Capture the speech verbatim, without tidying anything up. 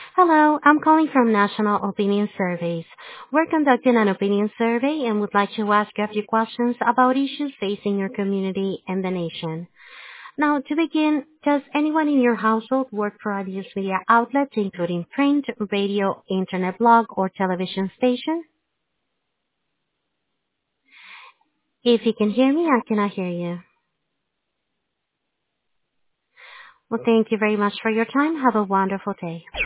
Hello, I'm calling from National Opinion Surveys. We're conducting an opinion survey and would like to ask you a few questions about issues facing your community and the nation. Now, to begin, does anyone in your household work for a news media outlet, including print, radio, internet blog, or television station? If you can hear me, I cannot hear you. Well, thank you very much for your time. Have a wonderful day.